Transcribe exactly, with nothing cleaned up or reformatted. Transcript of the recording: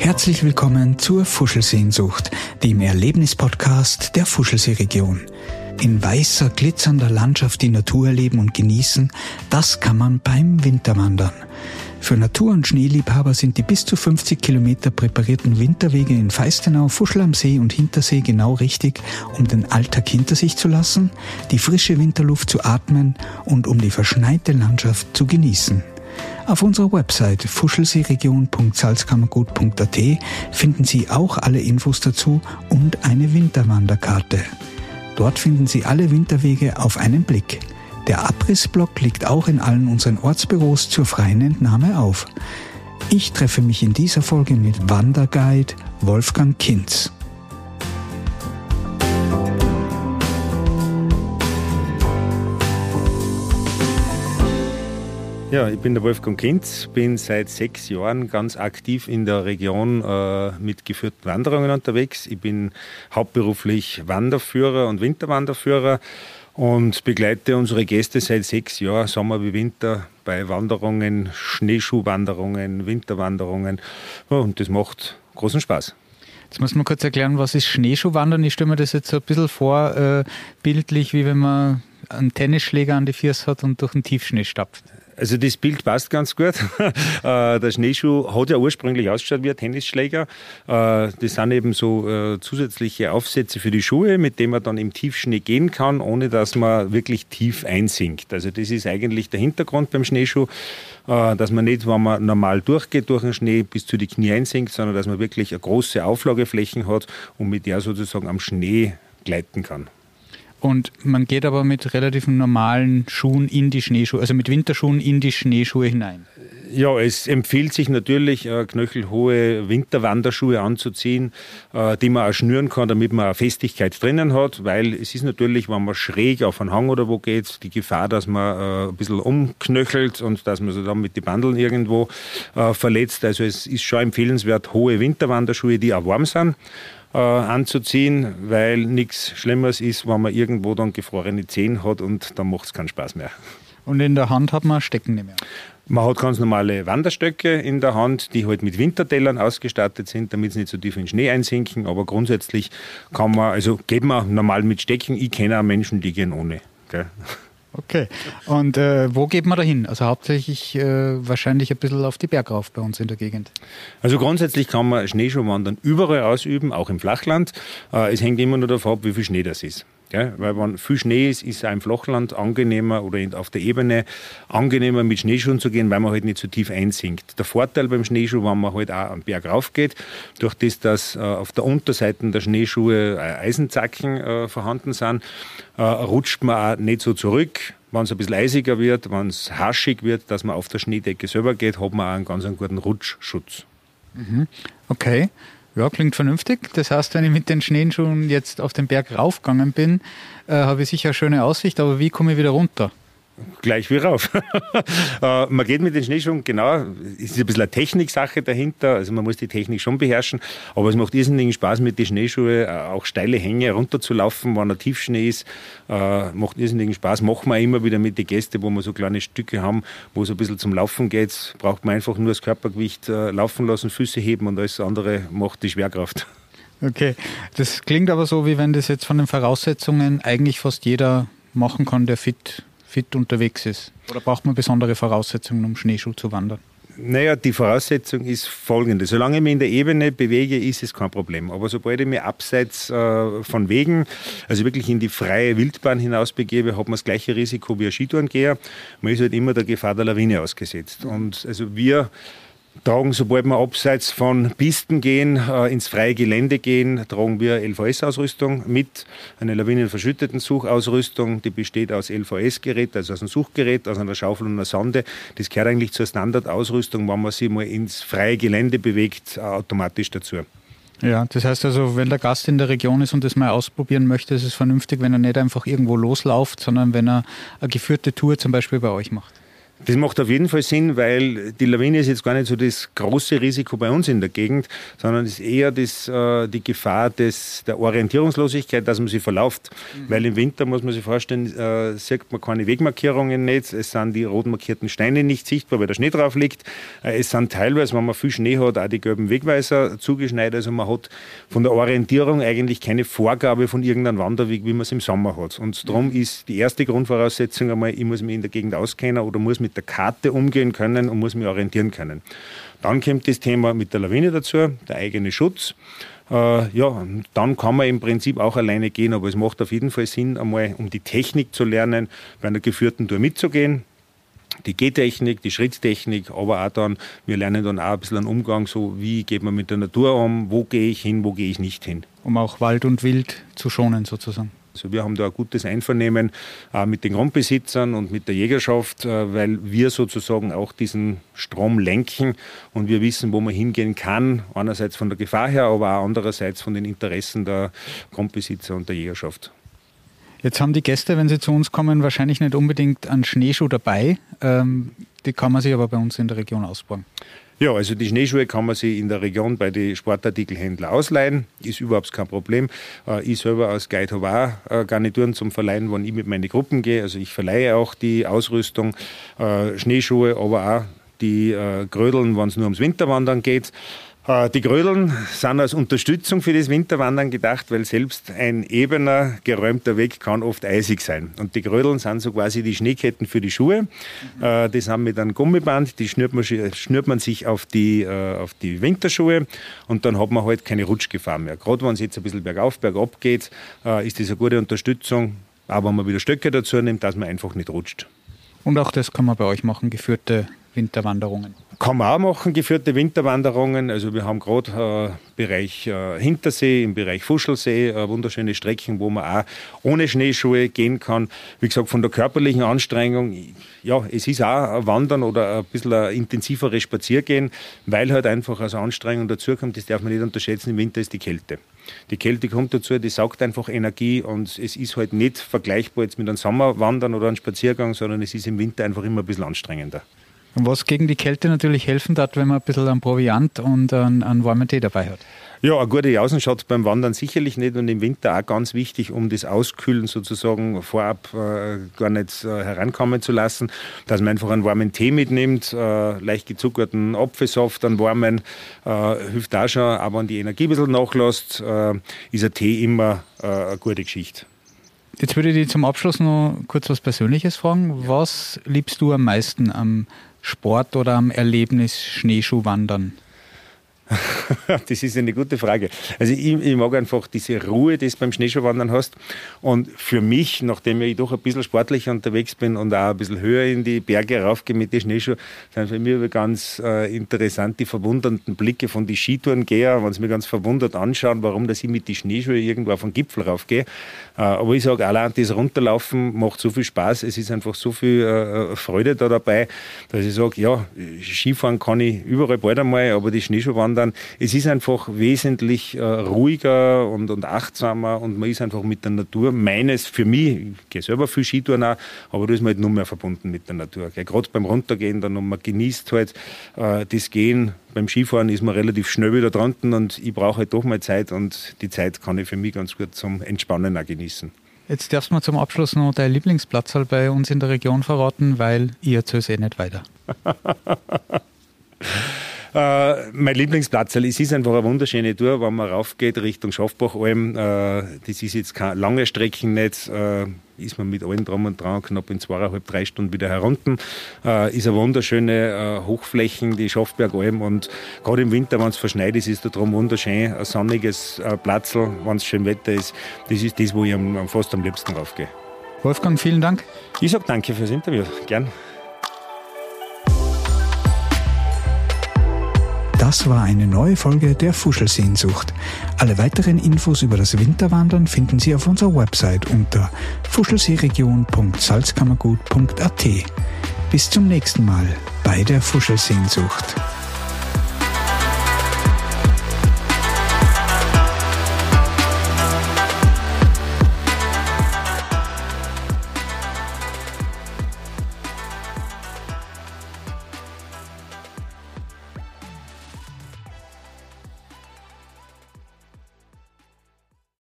Herzlich willkommen zur Fuschelsehnsucht, dem Erlebnispodcast der Fuschelsee-Region. In weißer, glitzernder Landschaft die Natur erleben und genießen, das kann man beim Winterwandern. Für Natur- und Schneeliebhaber sind die bis zu fünfzig Kilometer präparierten Winterwege in Feistenau, Fuschl am See und Hintersee genau richtig, um den Alltag hinter sich zu lassen, die frische Winterluft zu atmen und um die verschneite Landschaft zu genießen. Auf unserer Website fuschelseeregion punkt salzkammergut punkt at finden Sie auch alle Infos dazu und eine Winterwanderkarte. Dort finden Sie alle Winterwege auf einen Blick. Der Abrissblock liegt auch in allen unseren Ortsbüros zur freien Entnahme auf. Ich treffe mich in dieser Folge mit Wanderguide Wolfgang Kinz. Ja, ich bin der Wolfgang Kinz, bin seit sechs Jahren ganz aktiv in der Region äh, mit geführten Wanderungen unterwegs. Ich bin hauptberuflich Wanderführer und Winterwanderführer und begleite unsere Gäste seit sechs Jahren, Sommer wie Winter, bei Wanderungen, Schneeschuhwanderungen, Winterwanderungen. Ja, und das macht großen Spaß. Jetzt muss man kurz erklären, was ist Schneeschuhwandern? Ich stelle mir das jetzt so ein bisschen vor, äh, bildlich, wie wenn man einen Tennisschläger an die Füße hat und durch den Tiefschnee stapft. Also das Bild passt ganz gut. Der Schneeschuh hat ja ursprünglich ausgeschaut wie ein Tennisschläger. Das sind eben so zusätzliche Aufsätze für die Schuhe, mit denen man dann im Tiefschnee gehen kann, ohne dass man wirklich tief einsinkt. Also das ist eigentlich der Hintergrund beim Schneeschuh, dass man nicht, wenn man normal durchgeht durch den Schnee, bis zu die Knie einsinkt, sondern dass man wirklich eine große Auflageflächen hat und mit der sozusagen am Schnee gleiten kann. Und man geht aber mit relativ normalen Schuhen in die Schneeschuhe, also mit Winterschuhen in die Schneeschuhe hinein. Ja, es empfiehlt sich natürlich, äh, knöchelhohe Winterwanderschuhe anzuziehen, äh, die man auch schnüren kann, damit man eine Festigkeit drinnen hat, weil es ist natürlich, wenn man schräg auf einen Hang oder wo geht, die Gefahr, dass man äh, ein bisschen umknöchelt und dass man sich dann mit den Bandeln irgendwo äh, verletzt. Also es ist schon empfehlenswert, hohe Winterwanderschuhe, die auch warm sind, Äh, anzuziehen, weil nichts Schlimmeres ist, wenn man irgendwo dann gefrorene Zehen hat und dann macht es keinen Spaß mehr. Und in der Hand hat man Stecken nicht mehr? Man hat ganz normale Wanderstöcke in der Hand, die halt mit Wintertellern ausgestattet sind, damit sie nicht so tief in den Schnee einsinken, aber grundsätzlich kann man, also geht man normal mit Stecken. Ich kenne auch Menschen, die gehen ohne. Gell? Okay. Und äh, wo geht man da hin? Also hauptsächlich äh, wahrscheinlich ein bisschen auf die Berg rauf bei uns in der Gegend. Also grundsätzlich kann man Schneeschuhwandern überall ausüben, auch im Flachland. Äh, es hängt immer nur davon ab, wie viel Schnee das ist. Ja, weil wenn viel Schnee ist, ist es auch im Flachland angenehmer oder auf der Ebene angenehmer mit Schneeschuhen zu gehen, weil man halt nicht so tief einsinkt. Der Vorteil beim Schneeschuh, wenn man halt auch am Berg rauf geht, durch das, dass äh, auf der Unterseite der Schneeschuhe äh, Eisenzacken äh, vorhanden sind, äh, rutscht man auch nicht so zurück. Wenn es ein bisschen eisiger wird, wenn es haschig wird, dass man auf der Schneedecke selber geht, hat man auch einen ganz einen guten Rutschschutz. Mhm. Okay. Ja, klingt vernünftig. Das heißt, wenn ich mit den Schneeschuhen jetzt auf den Berg raufgegangen bin, äh, habe ich sicher eine schöne Aussicht, aber wie komme ich wieder runter? Gleich wie rauf. äh, man geht mit den Schneeschuhen, genau, es ist ein bisschen eine Techniksache dahinter, also man muss die Technik schon beherrschen, aber es macht irrsinnigen Spaß mit den Schneeschuhen, äh, auch steile Hänge runterzulaufen, wenn ein Tiefschnee ist, äh, macht irrsinnigen Spaß, machen wir immer wieder mit den Gästen, wo wir so kleine Stücke haben, wo es ein bisschen zum Laufen geht, braucht man einfach nur das Körpergewicht äh, laufen lassen, Füße heben und alles andere macht die Schwerkraft. Okay, das klingt aber so, wie wenn das jetzt von den Voraussetzungen eigentlich fast jeder machen kann, der fit fit unterwegs ist? Oder braucht man besondere Voraussetzungen, um Schneeschuh zu wandern? Naja, die Voraussetzung ist folgende. Solange ich mich in der Ebene bewege, ist es kein Problem. Aber sobald ich mich abseits äh, von Wegen, also wirklich in die freie Wildbahn hinaus begebe, hat man das gleiche Risiko wie ein Skitourengeher. Man ist halt immer der Gefahr der Lawine ausgesetzt. Und also wir tragen, sobald wir abseits von Pisten gehen, äh, ins freie Gelände gehen, tragen wir L V S-Ausrüstung mit, eine lawinenverschütteten Suchausrüstung, die besteht aus L V S-Gerät, also aus einem Suchgerät, aus einer Schaufel und einer Sonde. Das gehört eigentlich zur Standardausrüstung, wenn man sich mal ins freie Gelände bewegt, äh, automatisch dazu. Ja, das heißt also, wenn der Gast in der Region ist und das mal ausprobieren möchte, ist es vernünftig, wenn er nicht einfach irgendwo losläuft, sondern wenn er eine geführte Tour zum Beispiel bei euch macht. Das macht auf jeden Fall Sinn, weil die Lawine ist jetzt gar nicht so das große Risiko bei uns in der Gegend, sondern es ist eher das, äh, die Gefahr des, der Orientierungslosigkeit, dass man sich verläuft. Mhm. Weil im Winter, muss man sich vorstellen, äh, sieht man keine Wegmarkierungen nicht, es sind die rot markierten Steine nicht sichtbar, weil der Schnee drauf liegt. Äh, es sind teilweise, wenn man viel Schnee hat, auch die gelben Wegweiser zugeschneit. Also man hat von der Orientierung eigentlich keine Vorgabe von irgendeinem Wanderweg, wie man es im Sommer hat. Und darum mhm. ist die erste Grundvoraussetzung einmal, ich muss mich in der Gegend auskennen oder muss mit der Karte umgehen können und muss mich orientieren können. Dann kommt das Thema mit der Lawine dazu, der eigene Schutz. Äh, ja, dann kann man im Prinzip auch alleine gehen, aber es macht auf jeden Fall Sinn, einmal um die Technik zu lernen, bei einer geführten Tour mitzugehen. Die Gehtechnik, die Schritttechnik, aber auch dann, wir lernen dann auch ein bisschen einen Umgang, so wie geht man mit der Natur um, wo gehe ich hin, wo gehe ich nicht hin. Um auch Wald und Wild zu schonen sozusagen. Also wir haben da ein gutes Einvernehmen äh, mit den Grundbesitzern und mit der Jägerschaft, äh, weil wir sozusagen auch diesen Strom lenken und wir wissen, wo man hingehen kann, einerseits von der Gefahr her, aber auch andererseits von den Interessen der Grundbesitzer und der Jägerschaft. Jetzt haben die Gäste, wenn sie zu uns kommen, wahrscheinlich nicht unbedingt einen Schneeschuh dabei. Ähm, die kann man sich aber bei uns in der Region ausbauen. Ja, also die Schneeschuhe kann man sich in der Region bei den Sportartikelhändlern ausleihen. Ist überhaupt kein Problem. Ich selber als Guide habe auch Garnituren zum Verleihen, wenn ich mit meinen Gruppen gehe. Also ich verleihe auch die Ausrüstung, Schneeschuhe, aber auch die Grödeln, wenn es nur ums Winterwandern geht. Die Grödeln sind als Unterstützung für das Winterwandern gedacht, weil selbst ein ebener, geräumter Weg kann oft eisig sein. Und die Grödeln sind so quasi die Schneeketten für die Schuhe. Mhm. Die sind mit einem Gummiband, die schnürt man, schnürt man sich auf die, auf die Winterschuhe und dann hat man halt keine Rutschgefahr mehr. Gerade wenn es jetzt ein bisschen bergauf, bergab geht, ist das eine gute Unterstützung. Aber wenn man wieder Stöcke dazu nimmt, dass man einfach nicht rutscht. Und auch das kann man bei euch machen, geführte Winterwanderungen? Kann man auch machen, geführte Winterwanderungen. Also wir haben gerade äh, Bereich äh, Hintersee, im Bereich Fuschelsee, äh, wunderschöne Strecken, wo man auch ohne Schneeschuhe gehen kann. Wie gesagt, von der körperlichen Anstrengung, ja, es ist auch ein Wandern oder ein bisschen ein intensiveres Spaziergehen, weil halt einfach als Anstrengung dazukommt, das darf man nicht unterschätzen, im Winter ist die Kälte. Die Kälte kommt dazu, die saugt einfach Energie und es ist halt nicht vergleichbar jetzt mit einem Sommerwandern oder einem Spaziergang, sondern es ist im Winter einfach immer ein bisschen anstrengender. Und was gegen die Kälte natürlich helfen hat, wenn man ein bisschen an Proviant und an, an warmen Tee dabei hat. Ja, eine gute Jausen schaut beim Wandern sicherlich nicht und im Winter auch ganz wichtig, um das Auskühlen sozusagen vorab äh, gar nicht äh, herankommen zu lassen, dass man einfach einen warmen Tee mitnimmt, äh, leicht gezuckerten Apfelsaft, einen warmen, äh, hilft auch schon, aber wenn die Energie ein bisschen nachlässt, äh, ist ein Tee immer äh, eine gute Geschichte. Jetzt würde ich dich zum Abschluss noch kurz was Persönliches fragen. Ja. Was liebst du am meisten am Sport oder am Erlebnis Schneeschuhwandern? Das ist eine gute Frage. Also ich, ich mag einfach diese Ruhe, die du beim Schneeschuhwandern hast. Und für mich, nachdem ich doch ein bisschen sportlicher unterwegs bin und auch ein bisschen höher in die Berge raufgehe mit den Schneeschuhen, sind für mich ganz äh, interessant die verwundernden Blicke von den Skitourengeher, wenn sie mir ganz verwundert anschauen, warum dass ich mit den Schneeschuhen irgendwo auf den Gipfel raufgehe. Äh, aber ich sage, allein das Runterlaufen macht so viel Spaß, es ist einfach so viel äh, Freude da dabei, dass ich sage, ja, Skifahren kann ich überall bald einmal, aber die Schneeschuhwandern, es ist einfach wesentlich äh, ruhiger und, und achtsamer und man ist einfach mit der Natur, meines für mich, ich gehe selber viel Skitouren auch, aber da ist man halt nur mehr verbunden mit der Natur. Gerade beim Runtergehen, dann und man genießt halt äh, das Gehen. Beim Skifahren ist man relativ schnell wieder drunten und ich brauche halt doch mal Zeit und die Zeit kann ich für mich ganz gut zum Entspannen auch genießen. Jetzt darfst du mir zum Abschluss noch deinen Lieblingsplatz bei uns in der Region verraten, weil ich erzähle es eh nicht weiter. Uh, mein Lieblingsplatz, es ist einfach eine wunderschöne Tour, wenn man raufgeht Richtung Schafbachalm. Uh, das ist jetzt keine lange Strecke nicht, uh, ist man mit allem drum und dran knapp in zweieinhalb, drei Stunden wieder herunten. Uh, ist eine wunderschöne uh, Hochflächen, die Schafbergalm und gerade im Winter, wenn es verschneit ist, ist da drum wunderschön, ein sonniges uh, Platzl, wenn es schön Wetter ist. Das ist das, wo ich am, fast am liebsten raufgehe. Wolfgang, vielen Dank. Ich sage danke fürs Interview, gern. Das war eine neue Folge der Fuschelsehnsucht. Alle weiteren Infos über das Winterwandern finden Sie auf unserer Website unter fuschelseeregion punkt salzkammergut punkt at. Bis zum nächsten Mal bei der Fuschelsehnsucht.